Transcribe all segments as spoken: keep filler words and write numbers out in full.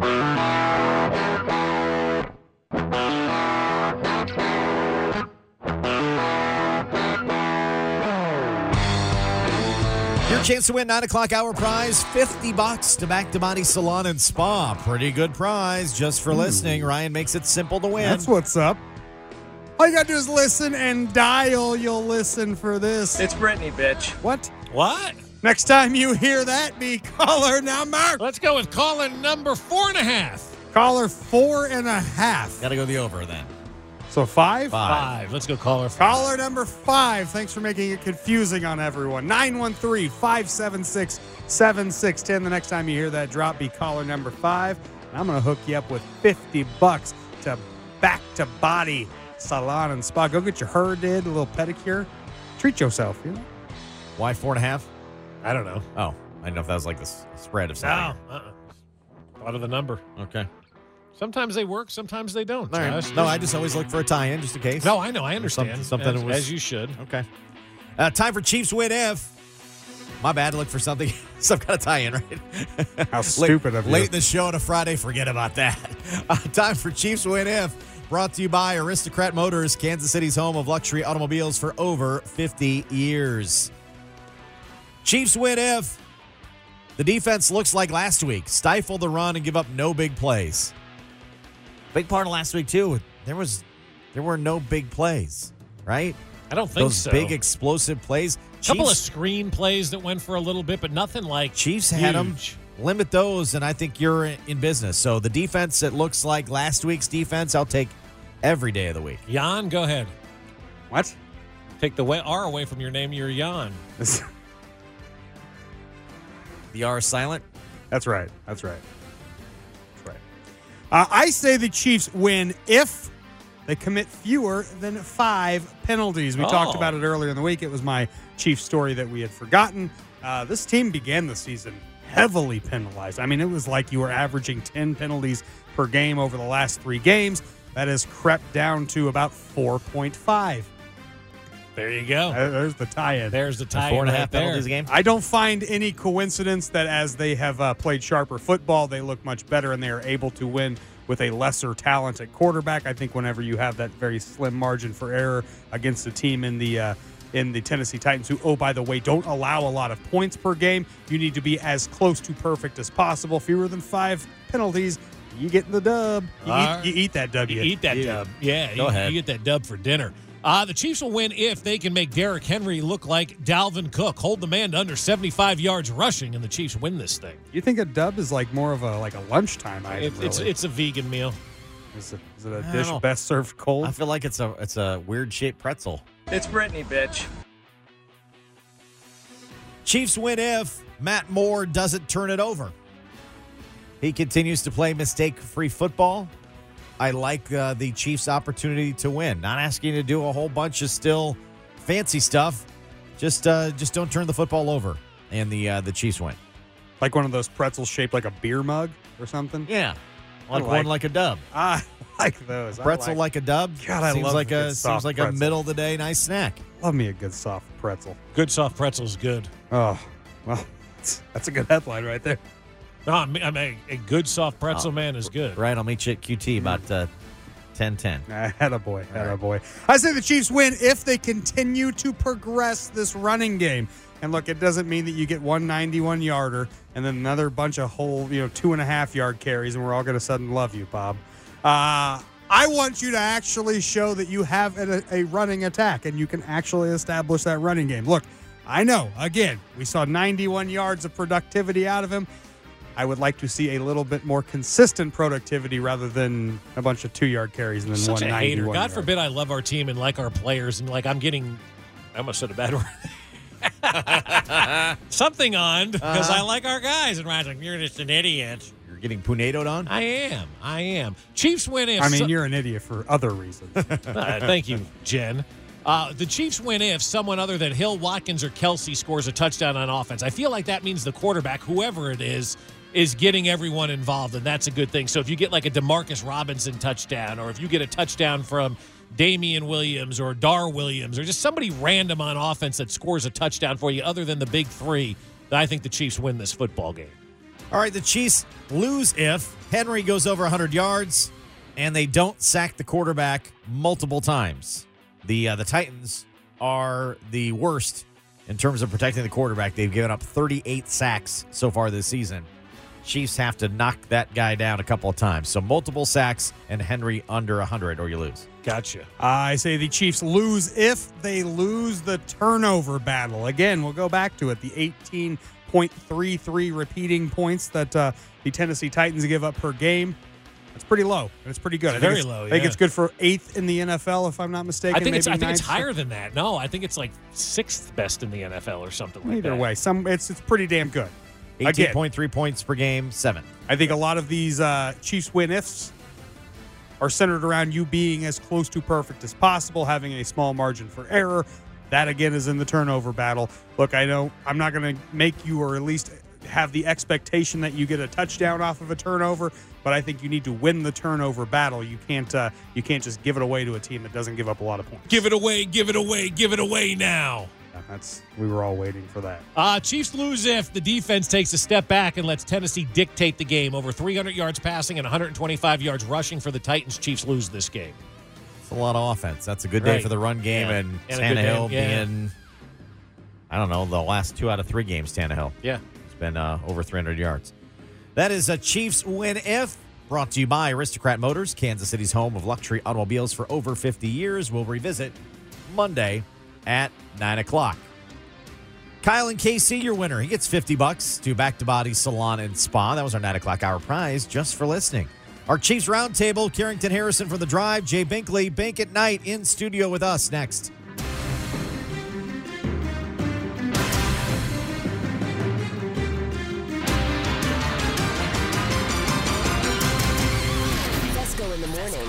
Your chance to win nine o'clock hour prize, fifty bucks to Back to Body Salon and Spa. Pretty good prize just for listening. Ryan makes it simple to win. That's what's up. All you got to do is listen and dial. You'll listen for this. It's Brittany, bitch. What? What? Next time you hear that, be caller number. Let's go with caller number four and a half. Caller four and a half. Got to go the over then. So five? Five. Let's go caller five. Caller number five. Thanks for making it confusing on everyone. nine one three, five seven six, seven six one zero. The next time you hear that drop, be caller number five. And I'm going to hook you up with fifty bucks to Back to Body Salon and Spa. Go get your hair did, a little pedicure. Treat yourself, you know? Why four and a half? I don't know. Oh, I didn't know if that was like the s- spread of No. something. Uh-uh. Thought of the number. Okay. Sometimes they work, sometimes they don't. All right. Josh. No, I just always look for a tie-in just in case. No, I know. I understand. Something- something as, was- as you should. Okay. Uh, time for Chiefs win if. My bad. Look for something. Some kind of tie-in, right? How stupid of you. Late in the show on a Friday. Forget about that. Uh, time for Chiefs win if. Brought to you by Aristocrat Motors, Kansas City's home of luxury automobiles for over fifty years. Chiefs win if the defense looks like last week. Stifle the run and give up no big plays. Big part of last week, too. There was, there were no big plays, right? I don't think Those so. big explosive plays. A couple of Chiefs- screen plays that went for a little bit, but nothing like Chiefs had them. huge. Limit those, and I think you're in business. So the defense that looks like last week's defense, I'll take every day of the week. Jan, go ahead. What? Take the way, R away from your name. You're Jan. The R is silent. That's right. That's right. That's right. Uh, I say the Chiefs win if they commit fewer than five penalties. We Oh. talked about it earlier in the week. It was my Chiefs story that we had forgotten. Uh, this team began the season heavily penalized. I mean, it was like you were averaging ten penalties per game over the last three games. That has crept down to about four point five. There you go. Uh, there's the tie-in. There's the tie. Four and a right half there. penalties a game. I don't find any coincidence that as they have uh, played sharper football, they look much better and they are able to win with a lesser talent at quarterback. I think whenever you have that very slim margin for error against a team in the uh, in the Tennessee Titans, who, oh, by the way, don't allow a lot of points per game, you need to be as close to perfect as possible. Fewer than five penalties, you get the dub. You, All eat, right. you eat that W. You eat that Yeah. dub. Yeah, Go you, ahead. you get that dub for dinner. Uh, the Chiefs will win if they can make Derrick Henry look like Dalvin Cook. Hold the man to under seventy-five yards rushing, and the Chiefs win this thing. You think a dub is like more of a like a lunchtime item? It, it's really? it's a vegan meal. Is it, is it a I dish don't know. best served cold? I feel like it's a it's a weird shaped pretzel. It's Brittany, bitch. Chiefs win if Matt Moore doesn't turn it over. He continues to play mistake-free football. I like uh, the Chiefs' opportunity to win. Not asking you to do a whole bunch of still fancy stuff. Just uh, just don't turn the football over, and the uh, the Chiefs win. Like one of those pretzels shaped like a beer mug or something? Yeah, like I one like- like a dub. I like those. I Pretzel like, like, a dub. God, I seems love like a a good seems soft like a pretzel. middle of the day nice snack. love me a good soft pretzel. Good soft pretzel is good. Oh, well, that's a good headline right there. No, I mean, I mean a good soft pretzel, Oh, man, is good. Right, I'll meet you at Q T about uh, ten ten. Attaboy, attaboy. I say the Chiefs win if they continue to progress this running game. And look, it doesn't mean that you get one ninety-one yarder and then another bunch of whole, you know, two and a half yard carries, and we're all going to suddenly love you, Bob. Uh, I want you to actually show that you have a, a running attack and you can actually establish that running game. Look, I know, again, we saw ninety-one yards of productivity out of him. I would like to see a little bit more consistent productivity rather than a bunch of two-yard carries and then Such one a hater. ninety-one God yard. forbid I love our team and like our players and like I'm getting. I almost said a bad word. Something on because Uh-huh. I like our guys and Ryan's like you're just an idiot. You're getting punatoed on? I am. I am. Chiefs win if. I mean, so- you're an idiot for other reasons. Uh, thank you, Jen. Uh, the Chiefs win if someone other than Hill, Watkins, or Kelsey scores a touchdown on offense. I feel like that means the quarterback, whoever it is, is getting everyone involved, and that's a good thing. So if you get like a DeMarcus Robinson touchdown, or if you get a touchdown from Damian Williams or Dar Williams, or just somebody random on offense that scores a touchdown for you other than the big three, then I think the Chiefs win this football game. All right, the Chiefs lose if Henry goes over one hundred yards, and they don't sack the quarterback multiple times. The uh, the Titans are the worst in terms of protecting the quarterback. They've given up thirty-eight sacks so far this season. Chiefs have to knock that guy down a couple of times. So multiple sacks and Henry under one hundred or you lose. Gotcha. I say the Chiefs lose if they lose the turnover battle. Again, we'll go back to it. The eighteen point three three repeating points that uh, the Tennessee Titans give up per game. It's pretty low, and it's pretty good. It's I think very it's, low, I think yeah. it's good for eighth in the N F L, if I'm not mistaken. I think it's I maybe think it's ninth. higher than that. No, I think it's like sixth best in the N F L or something like that. Either way, some it's it's pretty damn good. eighteen Again, point three points per game, seven. I think a lot of these uh, Chiefs win ifs are centered around you being as close to perfect as possible, having a small margin for error. That again is in the turnover battle. Look, I know I'm not going to make you, or at least have the expectation that you get a touchdown off of a turnover, but I think you need to win the turnover battle. You can't uh, you can't just give it away to a team that doesn't give up a lot of points. Give it away, give it away, give it away now. Yeah, that's we were all waiting for that. Uh, Chiefs lose if the defense takes a step back and lets Tennessee dictate the game. Over three hundred yards passing and one hundred twenty-five yards rushing for the Titans. Chiefs lose this game. It's a lot of offense. That's a good day Right. for the run game, Yeah. and, And a good Tannehill day, yeah. being, I don't know, the last two out of three games, Tannehill. Yeah. It's been uh, over three hundred yards. That is a Chiefs win if, brought to you by Aristocrat Motors, Kansas City's home of luxury automobiles for over fifty years. We'll revisit Monday at nine o'clock. Kyle and K C, your winner. He gets fifty bucks to Back to Body Salon and Spa. That was our nine o'clock hour prize just for listening. Our Chiefs Roundtable, Carrington Harrison from The Drive, Jay Binkley, Bank at Night in studio with us next. Fesco in the morning.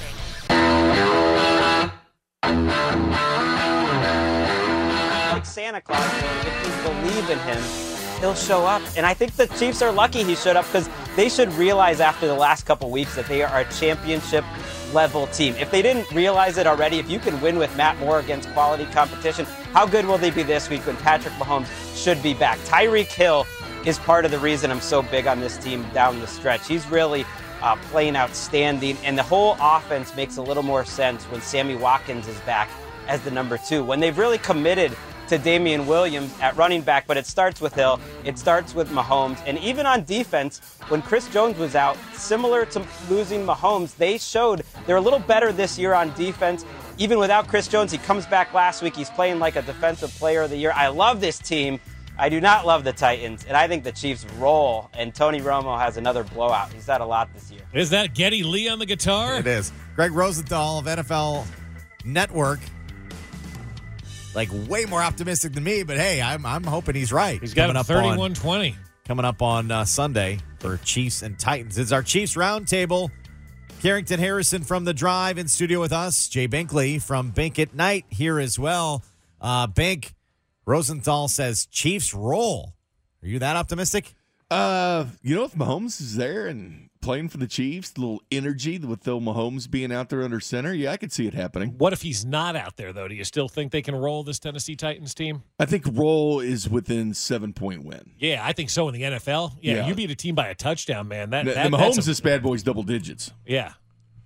Like Santa Claus, if you believe in him, he'll show up. And I think the Chiefs are lucky he showed up, because they should realize after the last couple weeks that they are a championship level team. If they didn't realize it already, if you can win with Matt Moore against quality competition, how good will they be this week when Patrick Mahomes should be back? Tyreek Hill is part of the reason I'm so big on this team down the stretch. He's really uh, playing outstanding, and the whole offense makes a little more sense when Sammy Watkins is back as the number two. When they've really committed to Damian Williams at running back, but it starts with Hill, it starts with Mahomes, and even on defense, when Chris Jones was out, similar to losing Mahomes, they showed they're a little better this year on defense. Even without Chris Jones, he comes back last week, he's playing like a defensive player of the year. I love this team. I do not love the Titans, and I think the Chiefs roll, and Tony Romo has another blowout. He's had a lot this year. Is that Geddy Lee on the guitar? It is. Greg Rosenthal of N F L Network. Like, way more optimistic than me, but hey, I'm I'm hoping he's right. He's got Coming him up thirty-one twenty. on, coming up on uh, Sunday for Chiefs and Titans. It's our Chiefs Roundtable. Carrington Harrison from The Drive in studio with us. Jay Binkley from Bank at Night here as well. Uh, Bank, Rosenthal says Chiefs roll. Are you that optimistic? Uh, you know, if Mahomes is there and playing for the Chiefs, a little energy with Phil Mahomes being out there under center, yeah, I could see it happening. What if he's not out there, though? Do you still think they can roll this Tennessee Titans team? I think roll is within seven-point win. Yeah, I think so in the N F L. Yeah, Yeah. you beat a team by a touchdown, man. That, The, that the that's Mahomes a- is bad boys double digits. Yeah.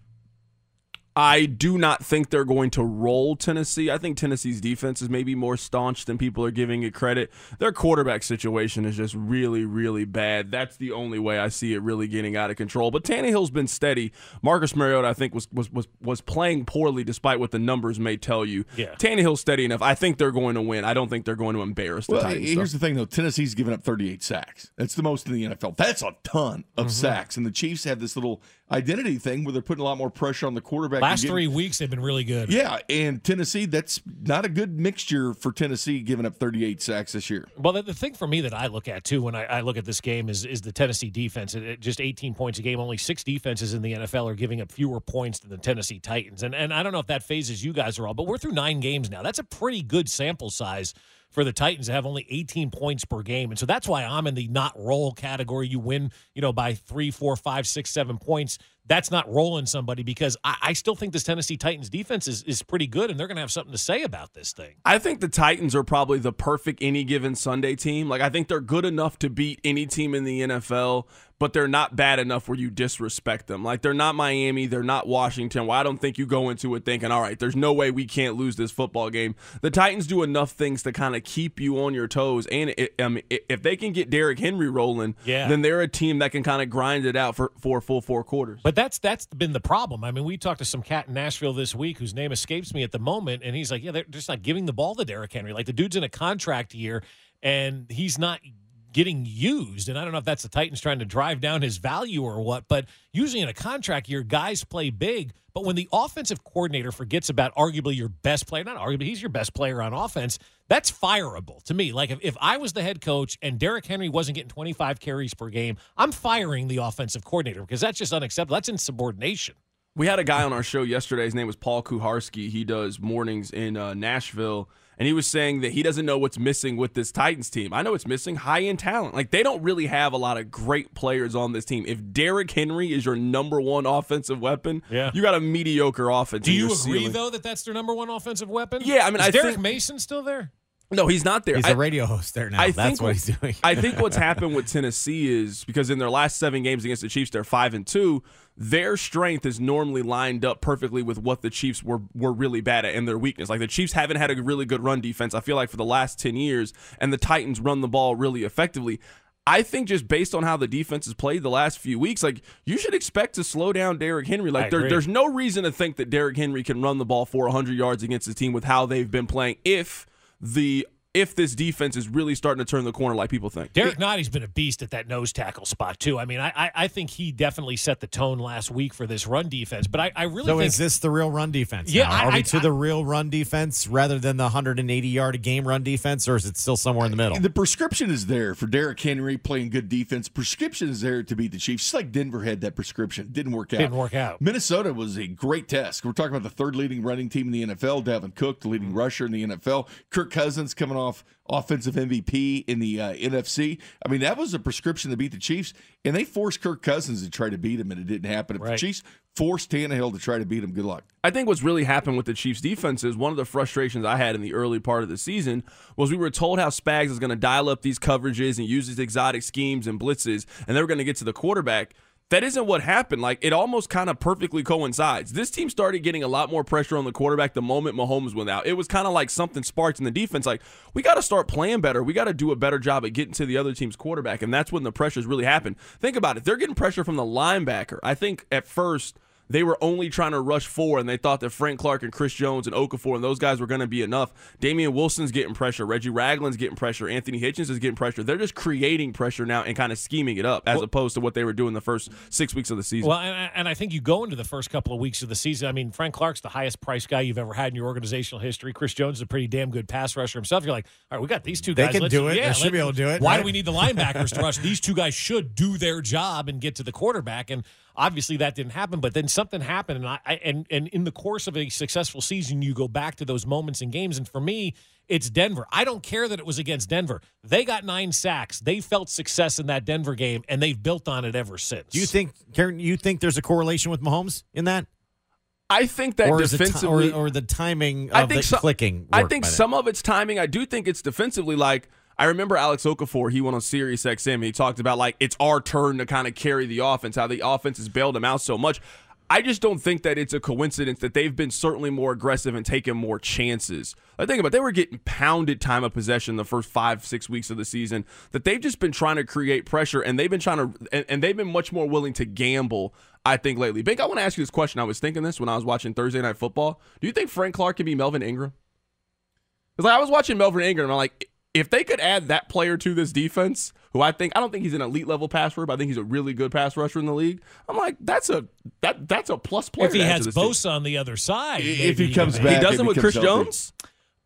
I do not think they're going to roll Tennessee. I think Tennessee's defense is maybe more staunch than people are giving it credit. Their quarterback situation is just really, really bad. That's the only way I see it really getting out of control. But Tannehill's been steady. Marcus Mariota, I think, was was was, was playing poorly despite what the numbers may tell you. Yeah. Tannehill's steady enough. I think they're going to win. I don't think they're going to embarrass the Well, Titans. here's though. the thing, though. Tennessee's given up thirty-eight sacks. That's the most in the N F L. That's a ton of Mm-hmm. sacks. And the Chiefs have this little identity thing where they're putting a lot more pressure on the quarterback. Last and getting- three weeks, they've been really good. Yeah, and Tennessee, that's not a good mixture for Tennessee giving up thirty-eight sacks this year. Well, the, the thing for me that I look at, too, when I, I look at this game is is the Tennessee defense. It, it- just eighteen points a game. Only six defenses in the N F L are giving up fewer points than the Tennessee Titans. And, and I don't know if that phases you guys at all, but we're through nine games now. That's a pretty good sample size for the Titans to have only eighteen points per game. And so that's why I'm in the not roll category. You win, you know, by three, four, five, six, seven points. that's not rolling somebody because I, I still think this Tennessee Titans defense is, is pretty good, and they're going to have something to say about this thing. I think the Titans are probably the perfect any given Sunday team. Like, I think they're good enough to beat any team in the N F L, but they're not bad enough where you disrespect them. Like, they're not Miami, they're not Washington, where I don't think you go into it thinking, all right, there's no way we can't lose this football game. The Titans do enough things to kind of keep you on your toes, and it, um, if they can get Derrick Henry rolling, yeah. then they're a team that can kind of grind it out for, for full four quarters. But that's that's been the problem. I mean, we talked to some cat in Nashville this week whose name escapes me at the moment, and he's like, yeah, they're just not giving the ball to Derrick Henry. Like, the dude's in a contract year, and he's not – getting used, and I don't know if that's the Titans trying to drive down his value or what, but usually in a contract year, guys play big, but when the offensive coordinator forgets about arguably your best player, not arguably, he's your best player on offense, that's fireable to me. Like, if, if I was the head coach and Derrick Henry wasn't getting twenty-five carries per game, I'm firing the offensive coordinator because that's just unacceptable. That's insubordination. We had a guy on our show yesterday. His name was Paul Kuharski. He does mornings in uh, Nashville. And he was saying that he doesn't know what's missing with this Titans team. I know it's missing high-end talent. Like, they don't really have a lot of great players on this team. If Derrick Henry is your number one offensive weapon, yeah. you got a mediocre offense. Do you agree, ceiling. though, that that's their number one offensive weapon? Yeah, I mean, is I Derek think, Mason still there? No, he's not there. He's I, a radio host there now. I That's think what he's doing. I think what's happened with Tennessee is because in their last seven games against the Chiefs, they're five and two. Their strength is normally lined up perfectly with what the Chiefs were were really bad at and their weakness. Like, the Chiefs haven't had a really good run defense, I feel like, for the last ten years, and the Titans run the ball really effectively. I think just based on how the defense has played the last few weeks, like, you should expect to slow down Derrick Henry. Like, there, there's no reason to think that Derrick Henry can run the ball for one hundred yards against his team with how they've been playing if the if this defense is really starting to turn the corner like people think. Derek Notty's been a beast at that nose tackle spot, too. I mean, I I, I think he definitely set the tone last week for this run defense, but I, I really so think... is this the real run defense Yeah, now? I, Are we I, to I, the real run defense rather than the one hundred eighty yard a game run defense, or is it still somewhere in the middle? The prescription is there for Derrick Henry playing good defense. Prescription is there to beat the Chiefs. Just like Denver had that prescription. Didn't work out. Didn't work out. Minnesota was a great test. We're talking about the third leading running team in the N F L. Dalvin Cook, the leading rusher in the N F L. Kirk Cousins coming off offensive M V P in the uh, N F C. I mean, that was a prescription to beat the Chiefs, and they forced Kirk Cousins to try to beat him, and it didn't happen. If right. the Chiefs forced Tannehill to try to beat him, good luck. I think what's really happened with the Chiefs defense is one of the frustrations I had in the early part of the season was we were told how Spags is going to dial up these coverages and use these exotic schemes and blitzes, and they were going to get to the quarterback. That isn't what happened. Like, it almost kind of perfectly coincides. This team started getting a lot more pressure on the quarterback the moment Mahomes went out. It was kind of like something sparked in the defense. Like, we got to start playing better. We got to do a better job at getting to the other team's quarterback, and that's when the pressures really happened. Think about it. They're getting pressure from the linebacker. I think at first they were only trying to rush four, and they thought that Frank Clark and Chris Jones and Okafor and those guys were going to be enough. Damian Wilson's getting pressure. Reggie Ragland's getting pressure. Anthony Hitchens is getting pressure. They're just creating pressure now and kind of scheming it up as well, opposed to what they were doing the first six weeks of the season. Well, and, and I think you go into the first couple of weeks of the season. I mean, Frank Clark's the highest priced guy you've ever had in your organizational history. Chris Jones is a pretty damn good pass rusher himself. You're like, all right, we got these two They guys. can Let's, do it. Yeah, they should be able to do it. Why right? do we need the linebackers to rush? These two guys should do their job and get to the quarterback. And obviously that didn't happen, but then something happened, and I, I and and in the course of a successful season, you go back to those moments in games. And for me, it's Denver. I don't care that it was against Denver. They got nine sacks. They felt success in that Denver game, and they've built on it ever since. Do you think, Karen? You think there's a correlation with Mahomes in that? I think that or defensively, ti- or, or the timing I of think the so, clicking. I think some of it's timing. I do think it's defensively. Like, I remember Alex Okafor, he went on Sirius X M, and he talked about, like, it's our turn to kind of carry the offense, how the offense has bailed him out so much. I just don't think that it's a coincidence that they've been certainly more aggressive and taking more chances. I think about it, they were getting pounded time of possession the first five, six weeks of the season, that they've just been trying to create pressure, and they've been trying to, and, and they've been much more willing to gamble, I think, lately. Bink, I want to ask you this question. I was thinking this when I was watching Thursday Night Football. Do you think Frank Clark can be Melvin Ingram? Because, like, I was watching Melvin Ingram, and I'm like, if they could add that player to this defense, who I think, I don't think he's an elite level pass rusher, but I think he's a really good pass rusher in the league. I'm like, that's a that that's a plus player. If he to add has to this Bosa team. on the other side, If maybe he comes can- back, he doesn't it with Chris becomes healthy. Jones.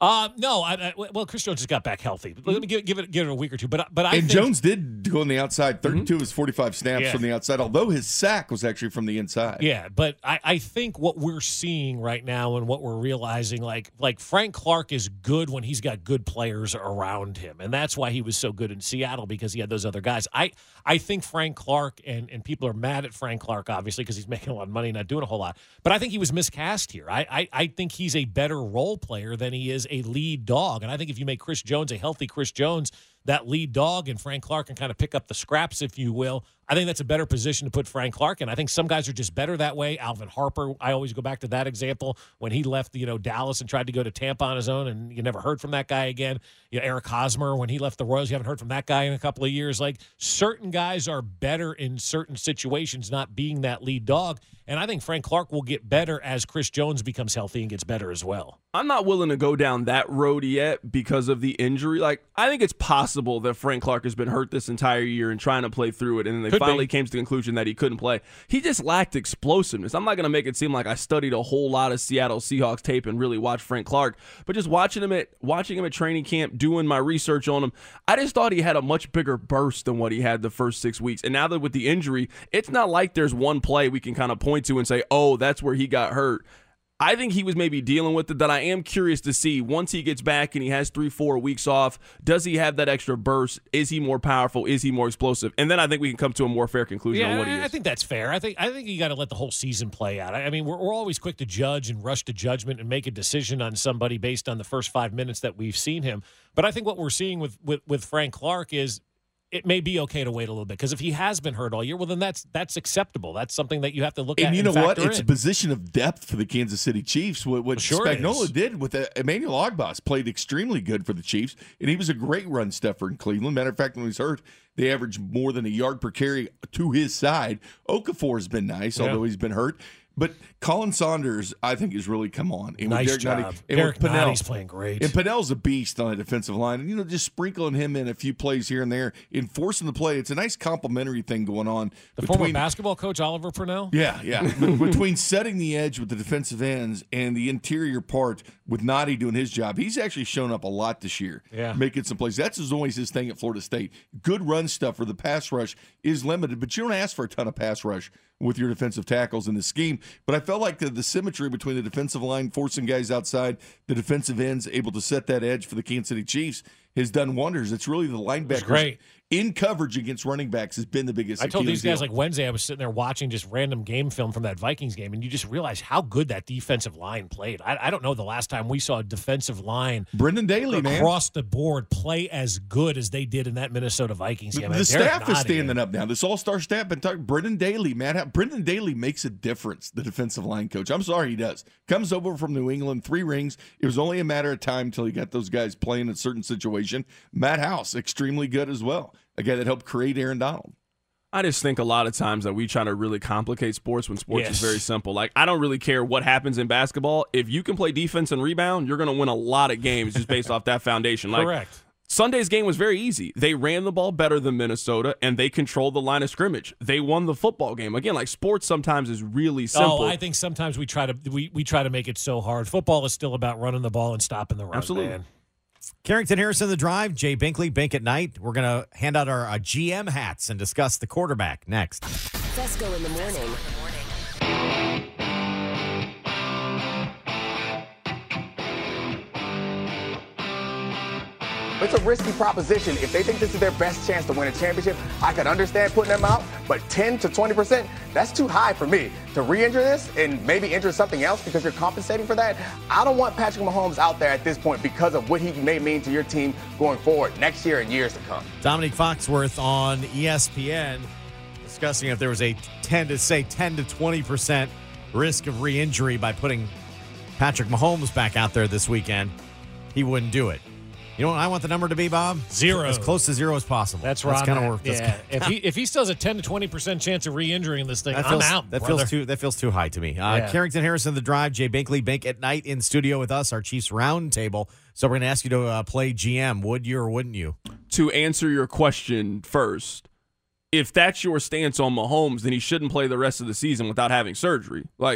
Uh, no, I, I, well, Chris Jones just got back healthy. Let me give, give it give it a week or two. But but I and think, Jones did go on the outside, thirty-two mm-hmm. of his forty-five snaps yeah. from the outside, although his sack was actually from the inside. Yeah, but I, I think what we're seeing right now and what we're realizing, like like Frank Clark is good when he's got good players around him, and that's why he was so good in Seattle, because he had those other guys. I I think Frank Clark, and, and people are mad at Frank Clark, obviously, because he's making a lot of money, not doing a whole lot. But I think he was miscast here. I, I, I think he's a better role player than he is a lead dog. And I think if you make Chris Jones a healthy Chris Jones, that lead dog, and Frank Clark can kind of pick up the scraps, if you will, I think that's a better position to put Frank Clark in. I think some guys are just better that way. Alvin Harper, I always go back to that example when he left, you know, Dallas and tried to go to Tampa on his own, and you never heard from that guy again. You know, Eric Hosmer, when he left the Royals, you haven't heard from that guy in a couple of years. Like, certain guys are better in certain situations, not being that lead dog. And I think Frank Clark will get better as Chris Jones becomes healthy and gets better as well. I'm not willing to go down that road yet because of the injury. Like, I think it's possible that Frank Clark has been hurt this entire year and trying to play through it, and then they Could finally be. came to the conclusion that he couldn't play. He just lacked explosiveness. I'm not going to make it seem like I studied a whole lot of Seattle Seahawks tape and really watched Frank Clark, but just watching him at watching him at training camp, doing my research on him, I just thought he had a much bigger burst than what he had the first six weeks. And now that with the injury, it's not like there's one play we can kind of point to and say, oh, that's where he got hurt. I think he was maybe dealing with it. That I am curious to see once he gets back and he has three, four weeks off, does he have that extra burst? Is he more powerful? Is he more explosive? And then I think we can come to a more fair conclusion yeah, on what he is. I think that's fair. I think I think you got to let the whole season play out. I, I mean, we're, we're always quick to judge and rush to judgment and make a decision on somebody based on the first five minutes that we've seen him. But I think what we're seeing with with, with Frank Clark is, it may be okay to wait a little bit, because if he has been hurt all year, well, then that's that's acceptable. That's something that you have to look and at. You know and what? factor It's in. a position of depth for the Kansas City Chiefs. What, what Sure Spagnuolo is. did with uh, Emmanuel Ogbah played extremely good for the Chiefs, and he was a great run stuffer in Cleveland. Matter of fact, when he was hurt, they averaged more than a yard per carry to his side. Okafor has been nice, Yeah. although he's been hurt. But Colin Saunders, I think, has really come on. And Nice Derek job. Notty, and Derek with Pennell, Notty's playing great. And Pennell's a beast on the defensive line. And, you know, just sprinkling him in a few plays here and there, enforcing the play. It's a nice complementary thing going on. The between, former basketball coach, Oliver Purnell? Yeah, yeah. Between setting the edge with the defensive ends and the interior part with Notty doing his job, he's actually shown up a lot this year, Yeah. making some plays. That's always his thing at Florida State. Good run stuff for the pass rush is limited, but you don't ask for a ton of pass rush with your defensive tackles in the scheme. But I felt like the, the symmetry between the defensive line forcing guys outside, the defensive ends able to set that edge for the Kansas City Chiefs has done wonders. It's really the linebackers great. in coverage against running backs has been the biggest. I told Achilles these guys heel. like Wednesday, I was sitting there watching just random game film from that Vikings game, and you just realize how good that defensive line played. I, I don't know the last time we saw a defensive line Brendan Daly, man. across the board play as good as they did in that Minnesota Vikings The, game. the And Derek staff is Notty, standing up now. This all-star staff been talking. Brendan Daly, man, how, Brendan Daly makes a difference. The defensive line coach. I'm sorry, he does. Comes over from New England, three rings. It was only a matter of time until he got those guys playing in a certain situation. Matt House, extremely good as well. A guy that helped create Aaron Donald. I just think a lot of times that we try to really complicate sports when sports Yes. is very simple. Like, I don't really care what happens in basketball. If you can play defense and rebound, you're going to win a lot of games just based off that foundation. Like, Correct. Sunday's game was very easy. They ran the ball better than Minnesota, and they controlled the line of scrimmage. They won the football game. Again, like, sports sometimes is really simple. Oh, I think sometimes we try to we, we try to make it so hard. Football is still about running the ball and stopping the run. Absolutely. Man. Carrington Harrison, The Drive, Jay Binkley, Bink at Night. We're going to hand out our uh, G M hats and discuss the quarterback next. Fesco in the morning. It's a risky proposition. If they think this is their best chance to win a championship, I could understand putting them out, but ten to twenty percent, that's too high for me. To re-injure this and maybe injure something else because you're compensating for that, I don't want Patrick Mahomes out there at this point because of what he may mean to your team going forward next year and years to come. Dominique Foxworth on E S P N discussing if there was a ten to say ten to twenty percent risk of re-injury by putting Patrick Mahomes back out there this weekend. He wouldn't do it. You know what I want the number to be, Bob? Zero. As close to zero as possible. That's That's right. kind of work. That's Yeah. kinda- if he if he still has a ten to twenty percent chance of re-injuring this thing, That I'm feels, out. That brother. feels too. That feels too high to me. Uh, Yeah. Carrington Harrison, The Drive, Jay Binkley, Bink at Night in studio with us, our Chiefs Roundtable. So we're going to ask you to uh, play G M. Would you or wouldn't you? To answer your question first, if that's your stance on Mahomes, then he shouldn't play the rest of the season without having surgery. Like,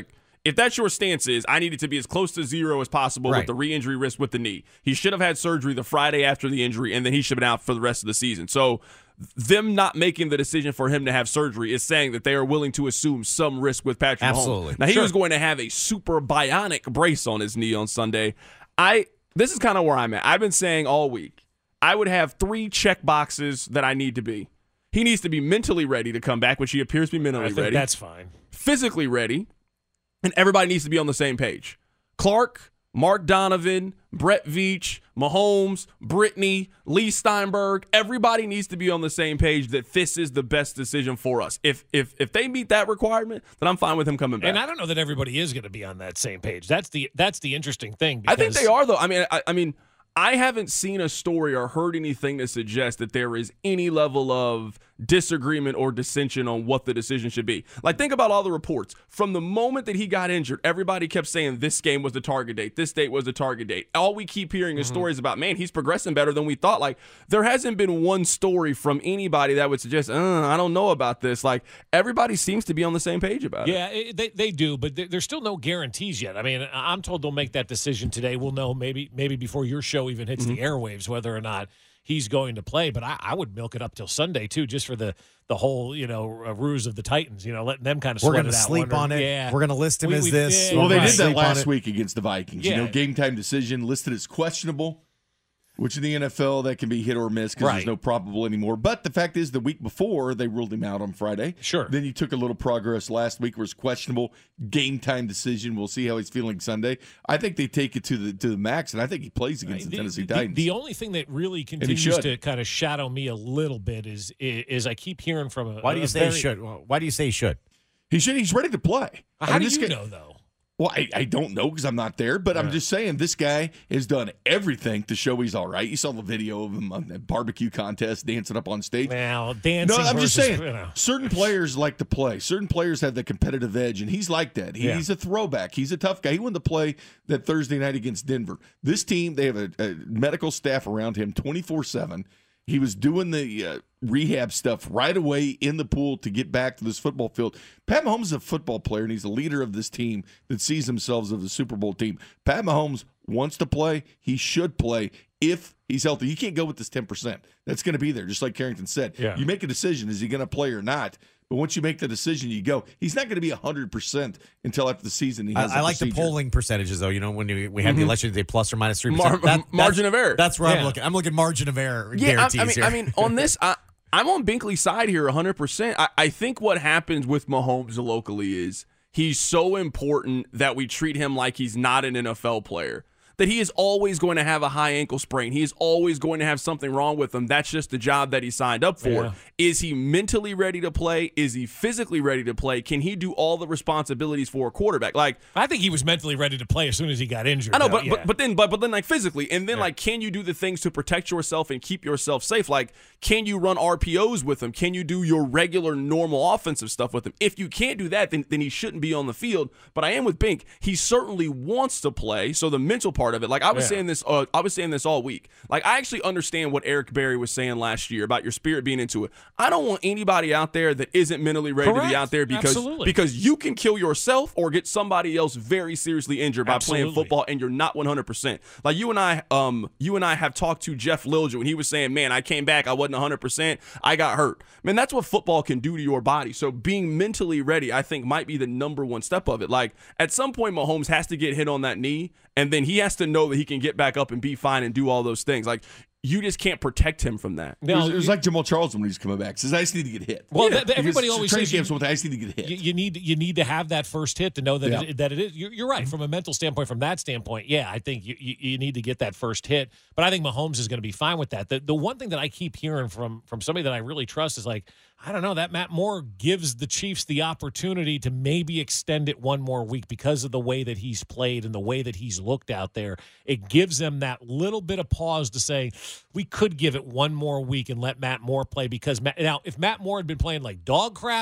if that's your stance is, I need it to be as close to zero as possible Right. with the re-injury risk with the knee. He should have had surgery the Friday after the injury, and then he should have been out for the rest of the season. So them not making the decision for him to have surgery is saying that they are willing to assume some risk with Patrick Absolutely. Mahomes. Now, he Sure. was going to have a super bionic brace on his knee on Sunday. I This is kind of where I'm at. I've been saying all week, I would have three check boxes that I need to be. He needs to be mentally ready to come back, which he appears to be mentally I think ready. that's fine. Physically ready, and everybody needs to be on the same page. Clark, Mark Donovan, Brett Veach, Mahomes, Brittany, Lee Steinberg, everybody needs to be on the same page that this is the best decision for us. If if if they meet that requirement, then I'm fine with him coming back. And I don't know that everybody is going to be on that same page. That's the that's the interesting thing. I think because- they are, though. I mean, I, I mean, I haven't seen a story or heard anything to suggest that there is any level of disagreement or dissension on what the decision should be. Like, think about all the reports. From the moment that he got injured, everybody kept saying this game was the target date. This date was the target date. All we keep hearing is Mm-hmm. stories about, man, he's progressing better than we thought. Like, there hasn't been one story from anybody that would suggest, uh, I don't know about this. Like, everybody seems to be on the same page about it. Yeah, it, they they do, but there- there's still no guarantees yet. I mean, I'm told they'll make that decision today. We'll know maybe maybe before your show even hits Mm-hmm. the airwaves whether or not he's going to play. But I, I would milk it up till Sunday too, just for the the whole you know uh, ruse of the Titans. You know, letting them kind of We're sweat going to it out. sleep wondering- on it. Yeah, We're going to list him We- as we- this. yeah, Well, they right. did that Sleep on last it. week against the Vikings. You Yeah. know, game time decision listed as questionable, which in the N F L that can be hit or miss because Right. there's no probable anymore. But the fact is, the week before they ruled him out on Friday. Sure. Then you took a little progress last week, where it's questionable game time decision. We'll see how he's feeling Sunday. I think they take it to the to the max, and I think he plays against the, Tennessee the, Titans. The only thing that really he continues should. to kind of shadow me a little bit is is, is I keep hearing from a. Why do a you say very, he should? Why do you say he should? he should. He's ready to play. I How mean, do this you guy- know though? Well, I, I don't know because I'm not there, but I'm just saying this guy has done everything to show he's all right. You saw the video of him on the barbecue contest dancing up on stage. Well, dancing. No, I'm just versus, saying. you know. Certain players like to play. Certain players have the competitive edge, and he's like that. He, Yeah. He's a throwback. He's a tough guy. He wanted to play that Thursday night against Denver. This team, they have a, a medical staff around him twenty-four seven. He was doing the uh, rehab stuff right away in the pool to get back to this football field. Pat Mahomes is a football player, and he's a leader of this team that sees themselves as a Super Bowl team. Pat Mahomes wants to play. He should play if he's healthy. You can't go with this ten percent. That's going to be there, just like Carrington said. Yeah. You make a decision, is he going to play or not? But once you make the decision, you go. He's not going to be one hundred percent until after the season. He has I, I a like the procedure. polling percentages, though. You know, when we, we have the election day plus or minus three Mar- percent. margin of error. That's where I'm Yeah. looking. I'm looking margin of error Yeah, I, guarantees I mean, here. I mean, on this, I, I'm on Binkley's side here, one hundred percent. I, I think what happens with Mahomes locally is he's so important that we treat him like he's not an N F L player. That he is always going to have a high ankle sprain. He is always going to have something wrong with him. That's just the job that he signed up for. Yeah. Is he mentally ready to play? Is he physically ready to play? Can he do all the responsibilities for a quarterback? Like, I think he was mentally ready to play as soon as he got injured. I know, though, but, yeah. but but then but but then like physically, and then like, can you do the things to protect yourself and keep yourself safe? Like, can you run R P Os with him? Can you do your regular normal offensive stuff with him? If you can't do that, then then he shouldn't be on the field. But I am with Bink. He certainly wants to play. So the mental part of it, like I was Yeah. saying this, uh, I was saying this all week. Like I actually understand what Eric Berry was saying last year about your spirit being into it. I don't want anybody out there that isn't mentally ready to Correct. be out there because Absolutely. because you can kill yourself or get somebody else very seriously injured by playing Absolutely. football. And you're not one hundred percent. Like you and I, um, you and I have talked to Jeff Lilja when he was saying, "Man, I came back, I wasn't one hundred percent, I got hurt." Man, that's what football can do to your body. So being mentally ready, I think, might be the number one step of it. Like at some point, Mahomes has to get hit on that knee, and then he has to know that he can get back up and be fine and do all those things. Like you just can't protect him from that. It was, Now, it was you- like Jamal Charles when he was coming back. Says I just need to get hit. Well, Yeah, th- th- everybody because always training says you- camps with I just need to get hit. You, you need you need to have that first hit to know that Yeah. it, that it is. You're, you're right from a mental standpoint. From that standpoint, yeah, I think you, you you need to get that first hit. But I think Mahomes is going to be fine with that. The the one thing that I keep hearing from from somebody that I really trust is like, I don't know, that Matt Moore gives the Chiefs the opportunity to maybe extend it one more week because of the way that he's played and the way that he's looked out there. It gives them that little bit of pause to say we could give it one more week and let Matt Moore play because Matt, now if Matt Moore had been playing like dog crap,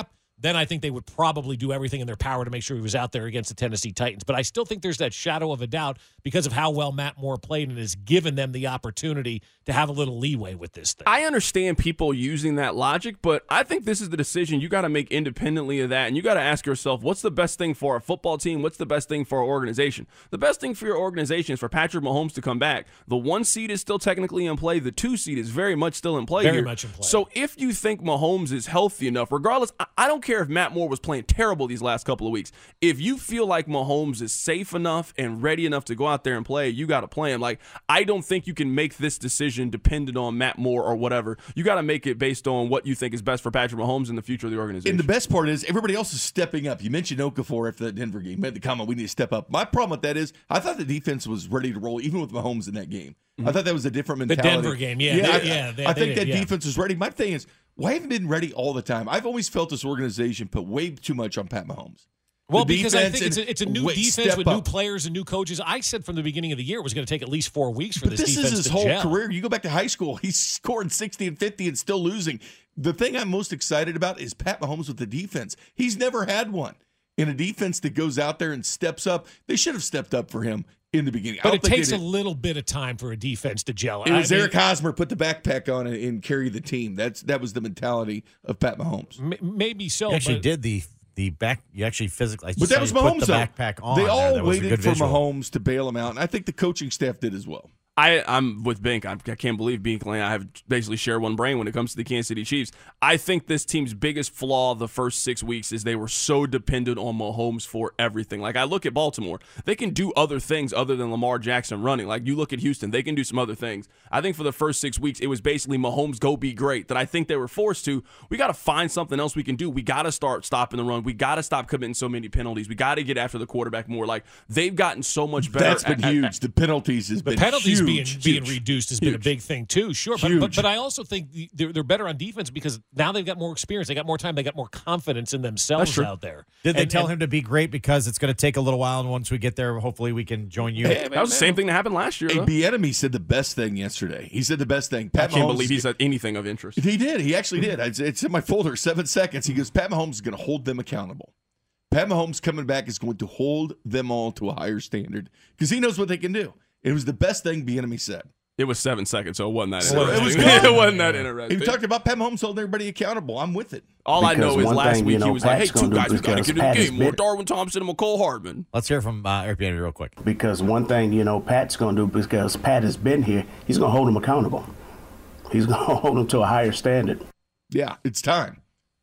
then I think they would probably do everything in their power to make sure he was out there against the Tennessee Titans. But I still think there's that shadow of a doubt because of how well Matt Moore played and has given them the opportunity to have a little leeway with this thing. I understand people using that logic, but I think this is the decision you got to make independently of that, and you got to ask yourself, what's the best thing for our football team? What's the best thing for our organization? The best thing for your organization is for Patrick Mahomes to come back. The one seed is still technically in play. The two seed is very much still in play Very here. much in play. So if you think Mahomes is healthy enough, regardless, I, I don't care if Matt Moore was playing terrible these last couple of weeks. If you feel like Mahomes is safe enough and ready enough to go out there and play, you got to play him. Like, I don't think you can make this decision dependent on Matt Moore or whatever. You got to make it based on what you think is best for Patrick Mahomes and the future of the organization. And the best part is everybody else is stepping up. You mentioned Okafor after that Denver game. Made the comment, we need to step up. My problem with that is I thought the defense was ready to roll, even with Mahomes in that game. Mm-hmm. I thought that was a different The mentality. Denver game, yeah. Yeah, They- I, yeah, they- I they think did, that yeah. defense was ready. My thing is, why haven't been ready all the time? I've always felt this organization put way too much on Pat Mahomes. Well, The because I defense think it's and a, it's a new wait, defense step with new up. players and new coaches. I said from the beginning of the year it was going to take at least four weeks for But this, this defense is his to whole gel. career. You go back to high school, he's scoring sixty and fifty and still losing. The thing I'm most excited about is Pat Mahomes with the defense. He's never had one. In a defense that goes out there and steps up, they should have stepped up for him in the beginning. I But don't it think takes they a did. little bit of time for a defense to gel. It was I mean, Eric Hosmer put the backpack on and, and carry the team. That's that was the mentality of Pat Mahomes. m- maybe so. You actually but did the the back. You actually physically. I But saw that was you put Mahomes. the though. backpack on. They there. all That was a waited good for visual. Mahomes to bail him out, and I think the coaching staff did as well. I, I'm with Bink. I, I can't believe Bink and I have basically share one brain when it comes to the Kansas City Chiefs. I think this team's biggest flaw the first six weeks is they were so dependent on Mahomes for everything. Like, I look at Baltimore. They can do other things other than Lamar Jackson running. Like, you look at Houston. They can do some other things. I think for the first six weeks, it was basically Mahomes go be great. That I think they were forced to. We got to find something else we can do. We got to start stopping the run. We got to stop committing so many penalties. We got to get after the quarterback more. Like, they've gotten so much better. That's been at- at- huge. The penalties has The been penalties huge, being huge. being reduced has been a Huge. big thing too. Sure, but, Huge. but but I also think the- they're, they're better on defense because now they've got more experience, they got more time, they got more confidence in themselves true. out there. Did they And- tell and- him to be great because it's going to take a little while, and once we get there, hopefully we can join you? Hey, that was the same thing that happened last year. Hey, though. Bieniemy said the best thing yesterday. He said the best thing. I Pat can't Mahomes believe he is- said anything of interest. He did. He actually did. It's, it's in my folder. Seven seconds. He goes, Pat Mahomes is going to hold them accountable. Pat Mahomes coming back is going to hold them all to a higher standard because he knows what they can do. It was the best thing Bieniemy said. It was seven seconds, so it wasn't that So it interesting. was good. it wasn't that And interesting. he talked about Pat Mahomes holding everybody accountable. I'm with it. All I know Because is one last thing, week you know, he was like, Pat's hey, two gonna do guys we got to because get in the Pat is game. More bit- Darwin Thompson and McCole Hardman. Let's hear from uh, Eric Bieniemy real quick. Because one thing, you know, Pat's going to do, because Pat has been here, he's going to hold him accountable. He's going to hold him to a higher standard. Yeah, it's time.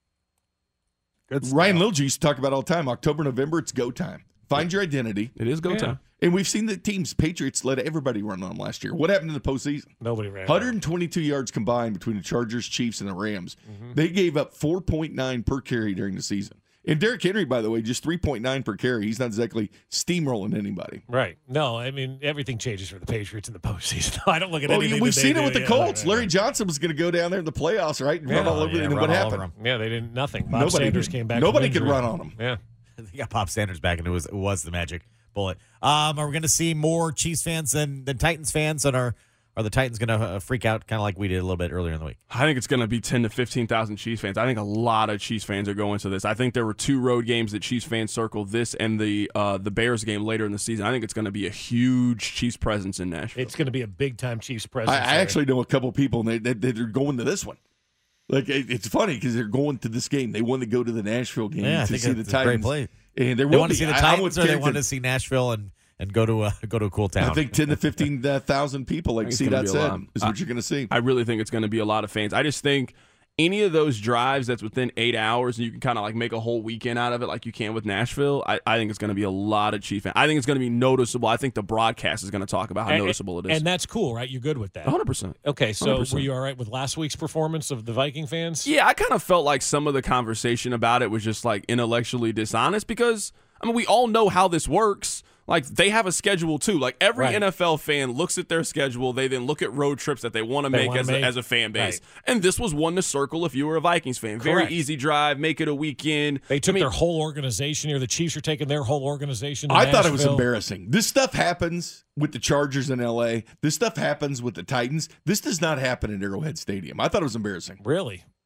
Good stuff. Ryan Lilja used to talk about all the time. October, November, it's go time. Find your identity. It is go Yeah. time. And we've seen the teams, Patriots let everybody run on them last year. What happened in the postseason? Nobody ran. one hundred twenty-two yards combined between the Chargers, Chiefs, and the Rams. Mm-hmm. They gave up four point nine per carry during the season. And Derrick Henry, by the way, just three point nine per carry. He's not exactly steamrolling anybody. Right. No, I mean, everything changes for the Patriots in the postseason. I don't look at Oh, anything. we've that they seen it do. with the Yeah, Colts. right, Larry right. Johnson was going to go down there in the playoffs, right? And Yeah. run all over Yeah, it. And run what all over happened? him. Yeah, they didn't. Nothing. Bob Nobody Sanders could- came back. nobody from could injury. run on him. Yeah. They got Bob Sanders back, and it was it was the magic bullet. Um, are we going to see more Chiefs fans than, than Titans fans, and are are the Titans going to uh, freak out kind of like we did a little bit earlier in the week? I think it's going to be ten to fifteen thousand Chiefs fans. I think a lot of Chiefs fans are going to this. I think there were two road games that Chiefs fans circled, this and the uh, the Bears game later in the season. I think it's going to be a huge Chiefs presence in Nashville. It's going to be a big time Chiefs I, presence. I there. actually know a couple people, and they, they, they're going to this one. Like it, it's funny because they're going to this game. They want to go to the Nashville game Yeah, I to think see the it's a great Titans. play. And there They will want be. to see the I- I'm Titans, with or they Carrington. want to see Nashville and, and go to a go to a cool town. I think ten to fifteen thousand people, like I think C. it's gonna Dot be a said, lot. is what you're going to see. I really think it's going to be a lot of fans. I just think any of those drives that's within eight hours and you can kind of like make a whole weekend out of it like you can with Nashville, I, I think it's going to be a lot of Chiefs fans. I think it's going to be noticeable. I think the broadcast is going to talk about how And- noticeable it is. And that's cool, right? You're good with that. one hundred percent. Okay, so one hundred percent. were you all right with last week's performance of the Viking fans? Yeah, I kind of felt like some of the conversation about it was just like intellectually dishonest because, I mean, we all know how this works. Like, they have a schedule too. Like, every Right. N F L fan looks at their schedule. They then look at road trips that they want to They make wanna as make. a, as a fan base. Right. And this was one to circle if you were a Vikings fan. Very Correct. easy drive, make it a weekend. They took I mean, their whole organization here. The Chiefs are taking their whole organization to I thought it was Nashville. embarrassing. This stuff happens with the Chargers in L A. This stuff happens with the Titans. This does not happen at Arrowhead Stadium. I thought it was embarrassing. Really?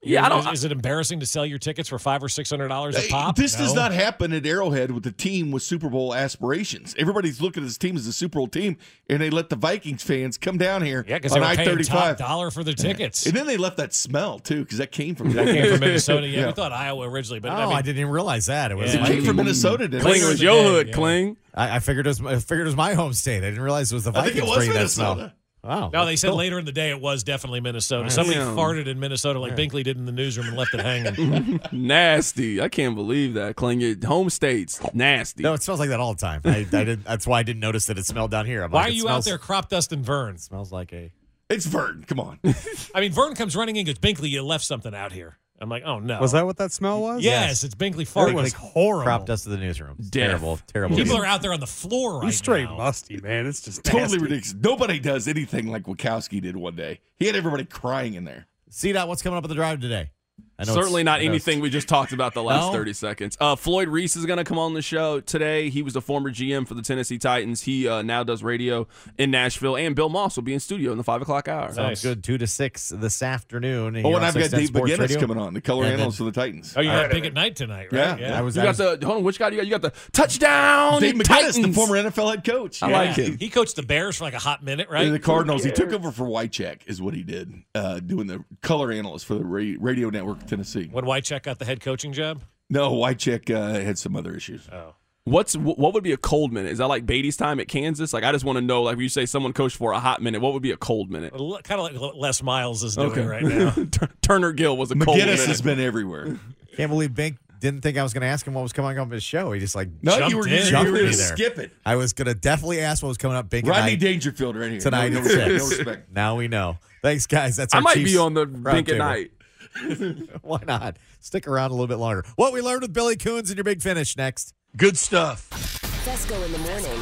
Yeah, I don't. Is, is it embarrassing to sell your tickets for five or six hundred dollars a Hey, pop? This No. does not happen at Arrowhead with a team with Super Bowl aspirations. Everybody's looking at this team as a Super Bowl team, and they let the Vikings fans come down here Yeah, because on they were I paying thirty-five. top dollar for their tickets. And then they left that smell too, because that came from That came from Minnesota. Yeah, Yeah. we thought Iowa originally, but Oh, I I, mean, didn't even realize that. It was. Yeah. It came from Minnesota. Didn't Kling it? was the your day, hood, yeah. Kling. I, I figured it was. I figured it was my home state. I didn't realize it was the I think Vikings it was bringing that Minnesota. smell. Wow. No, they said Cool. later in the day it was definitely Minnesota. Somebody Damn. farted in Minnesota like Binkley did in the newsroom and left it hanging. Nasty. I can't believe that. Kling, your home states nasty. No, it smells like that all the time. I, I did. That's why I didn't notice that it smelled down here. I'm Why like, are it you smells, out there crop dusting Vern? Smells like a. It's Vern. Come on. I mean, Vern comes running in and goes, Binkley, you left something out here. I'm like, oh, no. Was that what that smell was? Yes, it's Binkley It farting. was horrible. Crop dust of the newsroom. It's Death. terrible. Terrible. People are out there on the floor right He's straight now. musty, man. It's just Totally nasty. ridiculous. Nobody does anything like Wachowski did one day. He had everybody crying in there. C-Dot, what's coming up at the drive today? I know Certainly it's- not I know it's- anything we just talked about the last No? thirty seconds. Uh, Floyd Reese is going to come on the show today. He was the former G M for the Tennessee Titans. He uh, now does radio in Nashville. And Bill Moss will be in studio in the five o'clock hour. Sounds Nice. good. Two to six this afternoon. Oh, here and on I've got six ten Dave Sports McGinnis Radio. coming on, the color And then- analyst for the Titans. Oh, you got big at night tonight, right? Yeah. I was. You I got was the hold on. Which guy do you got? You got the touchdown. Dave McGinnis, Titans. the former N F L head coach. I like him. He coached the Bears for like a hot minute, right? And the Cardinals. He took over for Wycheck, is what he did, uh, doing the color analyst for the ra- radio network of Tennessee. When Wycheck got the head coaching job? No, Wycheck uh, had some other issues. Oh. What's what would be a cold minute? Is that like Beatty's time at Kansas? Like I just want to know. Like when you say someone coached for a hot minute, what would be a cold minute? Kind of like what Les Miles is doing Okay. right now. Tur- Turner Gill was a cold McGinnis minute. has been everywhere. Can't believe Bink didn't think I was going to ask him what was coming up on his show. He just like No, Jumped you were, in. you were Jumped going me to there. skip it. I was going to definitely ask what was coming up. Bink and Rodney I Dangerfield right here. tonight no, at no, six. no respect. Now we know. Thanks, guys. That's I our might Chiefs be on the round Bink at table. night. Why not? Stick around a little bit longer. What we learned with Billy Coons and your big finish next. Good stuff. Fesco in the morning.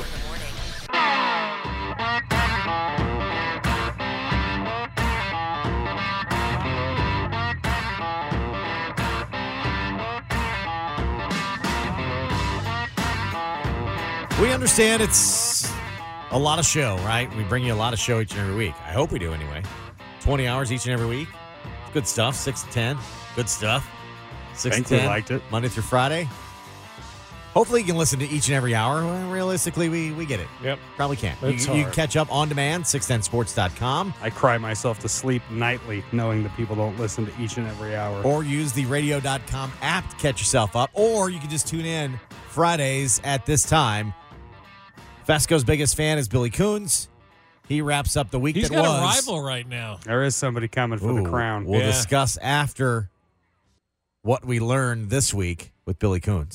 We understand it's a lot of show, right? We bring you a lot of show each and every week. I hope we do anyway. twenty hours each and every week. Good stuff. six to ten. Good stuff. six Think to we ten. liked it. Monday through Friday. Hopefully you can listen to each and every hour. Well, realistically, we, we get it. Yep. Probably can't. You, It's you can hard. catch up on demand, six ten sports dot com, I cry myself to sleep nightly knowing that people don't listen to each and every hour. or use the radio dot com app to catch yourself up, or you can just tune in Fridays at this time. Fesco's biggest fan is Billy Coons. He wraps up the week He's that got was. a rival right now. There is somebody coming for Ooh, the crown. We'll Yeah. discuss after what we learned this week with Billy Coons.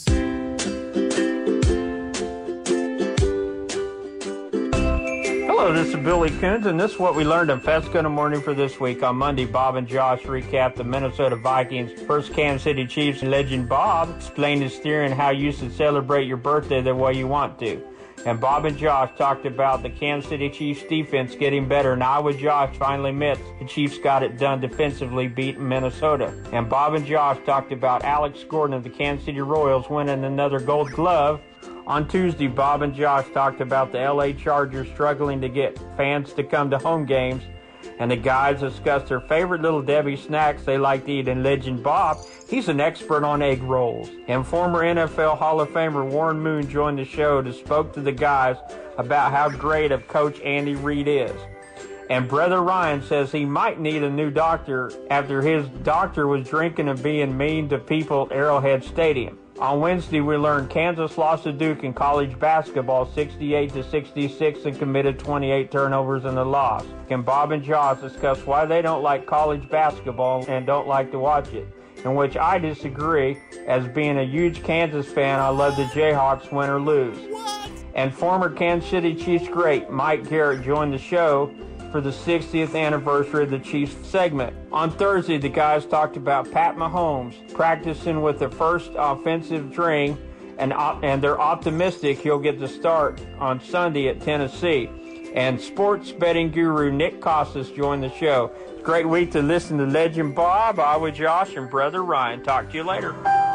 Hello, this is Billy Coons, and this is what we learned in Fesco in the morning for this week. On Monday, Bob and Josh recapped the Minnesota Vikings first Kansas City Chiefs. Legend Bob explained his theory on how you should celebrate your birthday the way you want to. And Bob and Josh talked about the Kansas City Chiefs defense getting better. And Iowa Josh finally admits the Chiefs got it done defensively, beating Minnesota. And Bob and Josh talked about Alex Gordon of the Kansas City Royals winning another gold glove. On Tuesday, Bob and Josh talked about the L A Chargers struggling to get fans to come to home games. And the guys discussed their favorite Little Debbie snacks they like to eat. And Legend Bob, he's an expert on egg rolls. And former N F L Hall of Famer Warren Moon joined the show to spoke to the guys about how great of Coach Andy Reid is. And Brother Ryan says he might need a new doctor after his doctor was drinking and being mean to people at Arrowhead Stadium. On Wednesday, we learned Kansas lost to Duke in college basketball sixty-eight to sixty-six and committed twenty-eight turnovers in the loss. And Bob and Josh discuss why they don't like college basketball and don't like to watch it, in which I disagree. As being a huge Kansas fan, I love the Jayhawks win or lose. And former Kansas City Chiefs great Mike Garrett joined the show for the sixtieth anniversary of the Chiefs segment. On Thursday, the guys talked about Pat Mahomes practicing with the first offensive string, and, op- and they're optimistic he'll get the start on Sunday at Tennessee. And sports betting guru Nick Costas joined the show. Great week to listen to Legend Bob, Iowa Josh, and Brother Ryan. Talk to you later.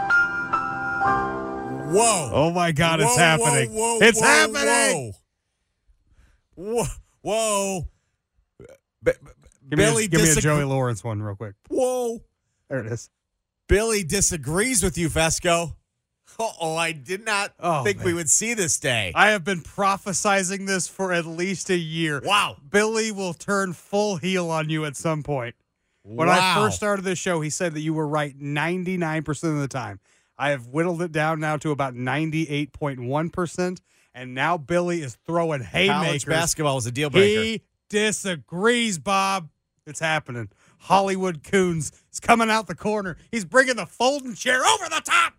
Whoa. Oh my God, it's Whoa, happening. whoa, whoa, it's whoa, happening. Whoa. Whoa. B- B- Give me, Billy a, give me a disagree- Joey Lawrence one real quick. Whoa. There it is. Billy disagrees with you, Fesco. Oh, I did not Oh, think man. we would see this day. I have been prophesizing this for at least a year. Wow. Billy will turn full heel on you at some point. When I Wow. first started this show, he said that you were right ninety-nine percent of the time. I have whittled it down now to about ninety-eight point one percent, and now Billy is throwing haymakers. College basketball was a deal breaker. He disagrees, Bob. It's happening. Hollywood Coons is coming out the corner. He's bringing the folding chair over the top.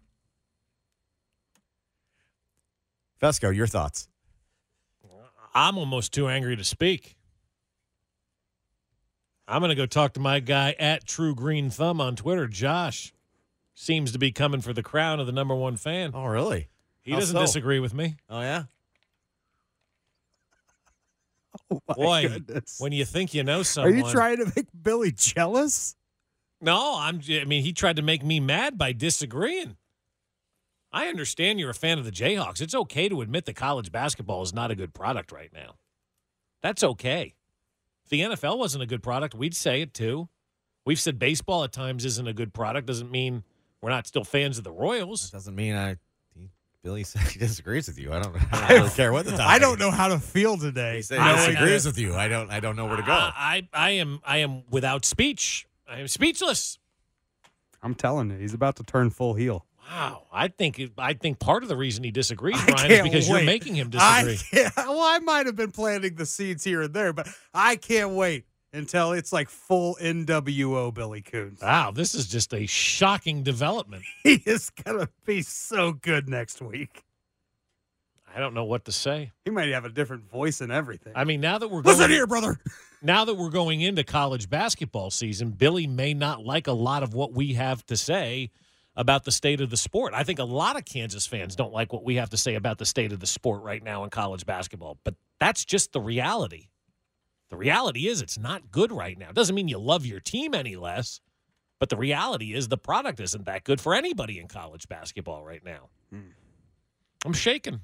Fesco, your thoughts? I'm almost too angry to speak. I'm going to go talk to my guy at True Green Thumb on Twitter. Josh seems to be coming for the crown of the number one fan. Oh, really? He How doesn't so? disagree with me. Oh, yeah? Oh, my Boy, goodness. when you think you know Are someone. you trying to make Billy jealous? No, I'm. j- I mean, he tried to make me mad by disagreeing. I understand you're a fan of the Jayhawks. It's okay to admit that college basketball is not a good product right now. That's okay. If the N F L wasn't a good product, we'd say it too. We've said baseball at times isn't a good product. Doesn't mean we're not still fans of the Royals. Doesn't mean I. he- Billy said he disagrees with you. I don't, I don't really care what the topic. I don't know how to feel today. He said knowing he disagrees that- with you. I don't. I don't know where to go. I, I, I am. I am without speech. I am speechless. I'm telling you, he's about to turn full heel. Wow. I think. I think part of the reason he disagrees, I Brian, is can't because wait. you're making him I disagree. can't, well, I might have been planting the seeds here and there, but I can't wait until it's like full N W O Billy Coons. Wow, this is just a shocking development. He is going to be so good next week. I don't know what to say. He might have a different voice and everything. I mean, now that we're going, Listen here, brother. now that we're going into college basketball season, Billy may not like a lot of what we have to say about the state of the sport. I think a lot of Kansas fans don't like what we have to say about the state of the sport right now in college basketball, but that's just the reality. The reality is it's not good right now. It doesn't mean you love your team any less, but the reality is the product isn't that good for anybody in college basketball right now. Hmm. I'm shaking.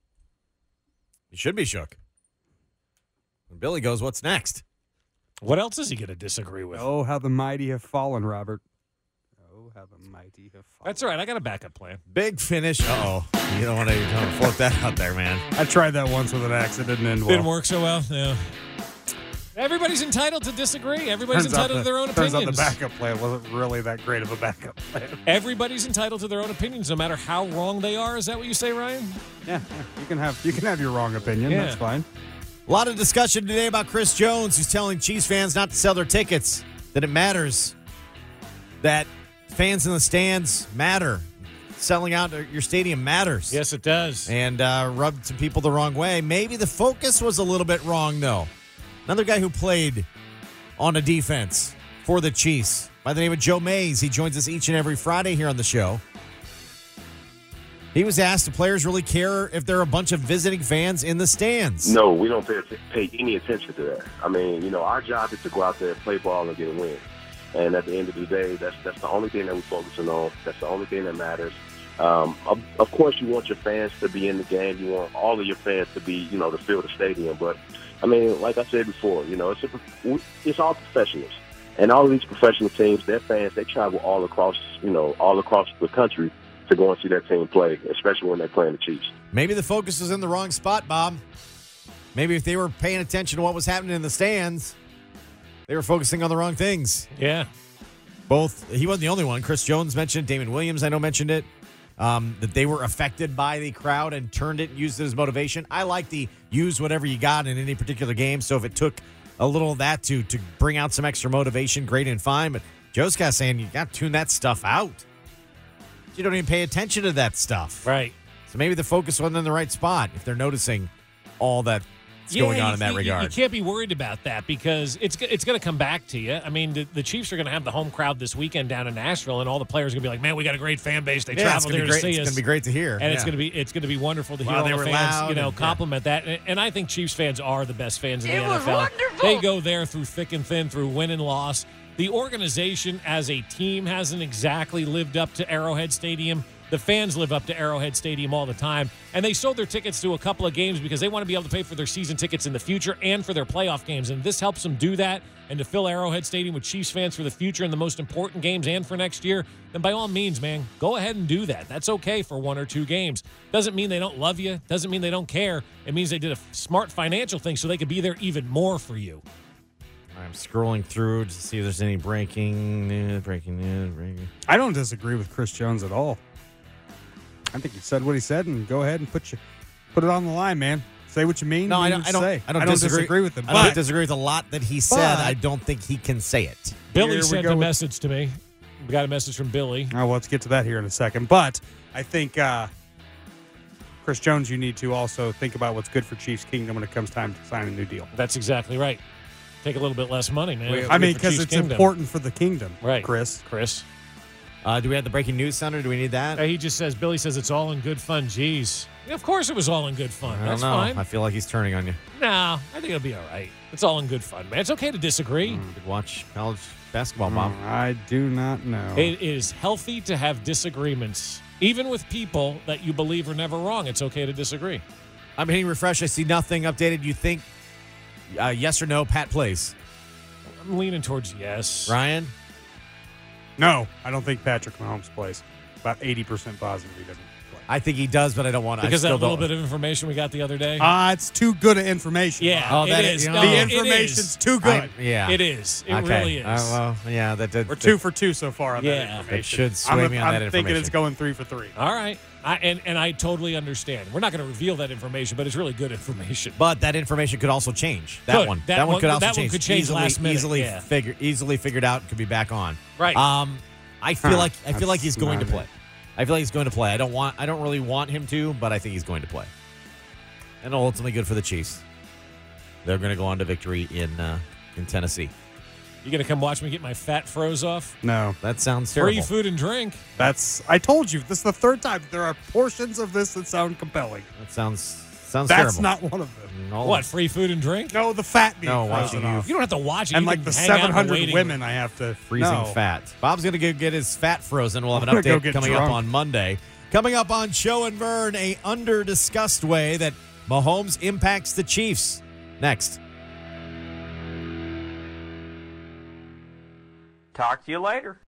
You should be shook. When Billy goes, what's next? What else is he going to disagree with? Oh, how the mighty have fallen, Robert. Oh, how the mighty have fallen. That's all right. I got a backup plan. Big finish. Uh oh. You don't want to float that out there, man. I tried that once with an axe. It didn't end well. Didn't work so well. Yeah. Everybody's entitled to disagree. Everybody's Turns out entitled to the- their own turns opinions. out the backup plan wasn't really that great of a backup plan. Everybody's entitled to their own opinions, no matter how wrong they are. Is that what you say, Ryan? Yeah, yeah, you can have you can have your wrong opinion. Yeah. That's fine. A lot of discussion today about Chris Jones, who's telling Chiefs fans not to sell their tickets, that it matters, that fans in the stands matter. Selling out your stadium matters. Yes, it does. And uh, rubbed some people the wrong way. Maybe the focus was a little bit wrong, though. Another guy who played on a defense for the Chiefs by the name of Joe Mays. He joins us each and every Friday here on the show. He was asked, do players really care if there are a bunch of visiting fans in the stands? No, we don't pay, pay any attention to that. I mean, you know, our job is to go out there, play ball, and get a win. And at the end of the day, that's that's the only thing that we're focusing on. That's the only thing that matters. Um, of, of course, you want your fans to be in the game. You want all of your fans to be, you know, to fill the stadium. But, I mean, like I said before, you know, it's, a, it's all professionals. And all of these professional teams, their fans, they travel all across, you know, all across the country to go and see their team play, especially when they're playing the Chiefs. Maybe the focus is in the wrong spot, Bob. Maybe if they were paying attention to what was happening in the stands, they were focusing on the wrong things. Yeah. Both, he wasn't the only one. Chris Jones mentioned it. Damon Williams, I know, mentioned it. Um, that they were affected by the crowd and turned it and used it as motivation. I like the use whatever you got in any particular game. So if it took a little of that to to bring out some extra motivation, great and fine. But Joe's kind of saying you got to tune that stuff out. You don't even pay attention to that stuff. Right. So maybe the focus wasn't in the right spot if they're noticing all that's Yeah, going on you- in that you- regard. You can't be worried about that because it's go- it's going to come back to you. I mean, the, the Chiefs are going to have the home crowd this weekend down in Nashville, and all the players are going to be like, "Man, we got a great fan base. They Yeah, it's traveled gonna there be to great. see It's us. gonna be great to hear. and it's Yeah. going to be it's going to be wonderful to hear Wow, all they the were fans, loud you know, and- yeah. compliment that. And, and I think Chiefs fans are the best fans in the It N was F L. wonderful. They go there through thick and thin, through win and loss. The organization as a team hasn't exactly lived up to Arrowhead Stadium. The fans live up to Arrowhead Stadium all the time, and they sold their tickets to a couple of games because they want to be able to pay for their season tickets in the future and for their playoff games, and this helps them do that. And to fill Arrowhead Stadium with Chiefs fans for the future and the most important games and for next year, then by all means, man, go ahead and do that. That's okay for one or two games. Doesn't mean they don't love you. Doesn't mean they don't care. It means they did a smart financial thing so they could be there even more for you. I'm scrolling through to see if there's any breaking news, breaking news, breaking. I don't disagree with Chris Jones at all. I think he said what he said, and go ahead and put you put it on the line, man. Say what you mean. No, I mean don't. what I you don't, say. I don't, I don't disagree. disagree with him. I don't but- disagree with a lot that he said. but- I don't think he can say it. Billy Here we sent go a with- message to me. We got a message from Billy. Oh, well, let's get to that here in a second. But I think, uh, Chris Jones, you need to also think about what's good for Chiefs Kingdom when it comes time to sign a new deal. That's exactly right. Take a little bit less money, man. It's I good mean, for because Chiefs it's Kingdom. important for the kingdom, Right. Chris. Chris. Uh, do we have the breaking news sounder? Do we need that? Uh, he just says, Billy says it's all in good fun. Jeez. Yeah, of course it was all in good fun. I don't That's know. fine. I feel like he's turning on you. No, I think it'll be all right. It's all in good fun, man. It's okay to disagree. Mm, could watch college basketball, Bob. Mm, I do not know. It is healthy to have disagreements, even with people that you believe are never wrong. It's okay to disagree. I'm hitting refresh. I see nothing updated. You think uh, yes or no? Pat plays. I'm leaning towards yes. Ryan? No, I don't think Patrick Mahomes plays. About eighty percent positive he doesn't play. I think he does, but I don't want to. Because I that still little don't. bit of information we got the other day. Ah, it's too good of information. yeah, Oh, it that is. is- No, the it information's is. too good. I- yeah. It is. It okay. really is. Uh, well, yeah, that did. We're two for two so far on Yeah. that That information. should sway I'm, me on I'm that thinking information. it's going three for three. All right. I, and, and I totally understand. We're not going to reveal that information, but it's really good information. But that information could also change. That Could. one. That That, one one- could also that one change. could change easily, last minute, Easily yeah. figure, easily figured out. Could be back on. Right. Um, I feel Huh. like I feel like he's That's going to not play. I feel like he's going to play. I don't want. I don't really want him to, but I think he's going to play. And ultimately, good for the Chiefs. They're going to go on to victory in uh, in Tennessee. You going to come watch me get my fat froze off? No, That sounds terrible. Free food and drink. that's. I told you this is the third time. There are portions of this that sound compelling. That sounds sounds That's terrible. not one of them. All What, free food and drink? No, the fat being No, frozen watching you off. You don't have to watch it. and You like can the hang out in seven hundred waiting women room. I have to freezing no. fat. Bob's going to go get his fat frozen. We'll have an I'm gonna go update get coming up drunk. on Monday. Coming up on Show and Vern, a under-discussed way that Mahomes impacts the Chiefs. Next. Talk to you later.